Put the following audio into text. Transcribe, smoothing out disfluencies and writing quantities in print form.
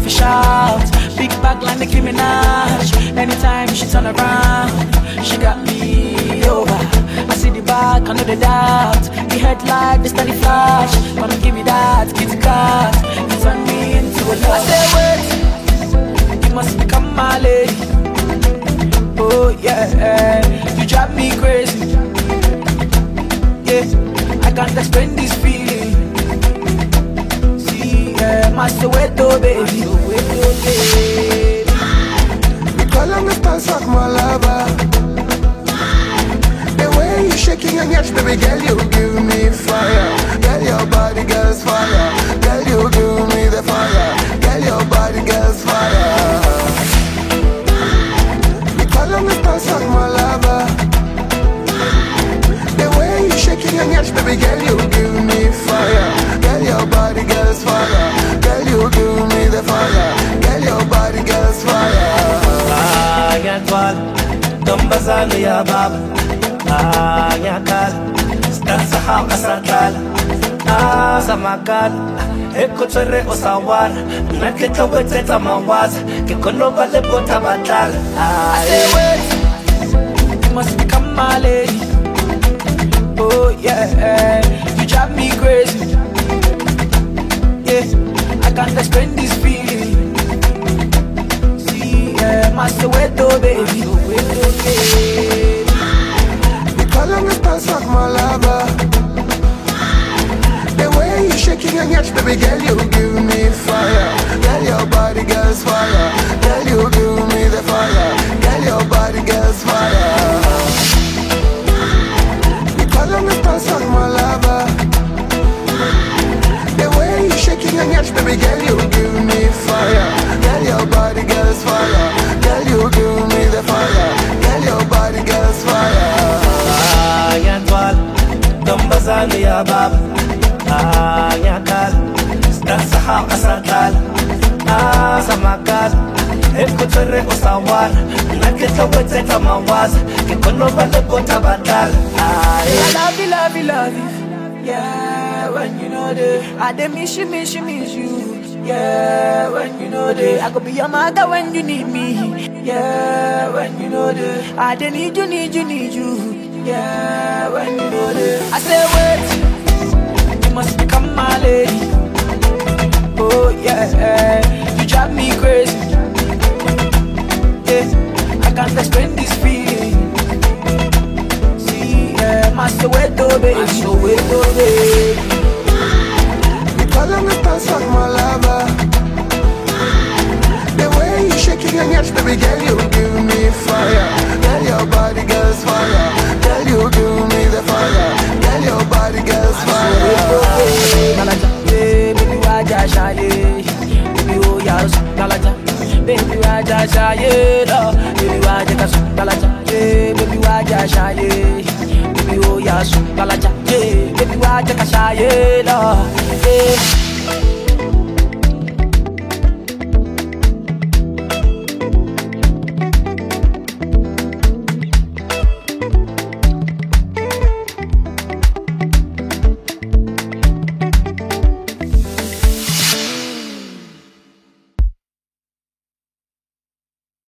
fish out. Big bag like Nicki Minaj. Anytime she turn around, she got me over. I see the back, I know the doubt. The headlight, the steady flash. Come give me that kitty cat. You turn me into a love. I say wait, you must become my lady. Oh yeah, you drive me crazy. Yeah, I can't explain this feeling. See, yeah, my Soweto baby. We call on the stars like my lover. The way you shaking and yash, baby girl, you give me fire. Girl, your body, girl's fire. Girl, you give me the fire. Girl, your body, girl's fire. We call on the stars like my lover. The way you shaking and yash, baby girl, you give me fire. Girl, your body, girl's fire. Girl, you give me the fire. Girl, your body, girl's fire. Nyatwal, Dombazani ya baba. Nyakal, Stansahau asakal. Samakal, Ekotere osawar. Nakita weteta mawaza. Kikono vale bota batal. I say wait, you must become my lady. Oh yeah, you drive me crazy. Yeah, I can't explain this feeling. See, yeah, my Soweto baby. We call on the stars like my lover. The way you shaking and yash, baby girl, you give me fire. Girl, your body, girl's fire. Girl, you give me the fire. Girl, your body, girl's fire. Call on the stars like my lover. The way you shaking and yash, baby girl, you give me fire. Girl, your body, girl's fire. Girl, you give me the fire. Girl, your body, girl's fire. Nyatwal, Dombazani ya baba. Nyakal, Stansahau asakal. Samakal, Ekotere osawar. Nakita weteta mawaza. Kikono vale bota batal. I love you, love you, love you. Yeah, when you know that I dey miss you, miss you, miss you. Yeah, when you know that I could be your mother when you need me. Yeah, when you know that I dey need you, need you, need you. Yeah, when you know that I say wait, you must become my lady. Oh yeah, you drive me crazy. Yeah, I can't explain this feeling. My Soweto baby, my Soweto baby. We call on the stars like my lover. The way you shaking and yash, baby girl, you give me fire. Girl, your body, girl's fire. Girl, you give me the fire. Girl, your body, girl's fire. Baby, waja shaye. Baby, oh yes, dalaja. Baby, waja shaye. Baby, waja kasu dalaja. Baby, waja shaye. Oh yeah, so dalaja, baby waja kashaye la.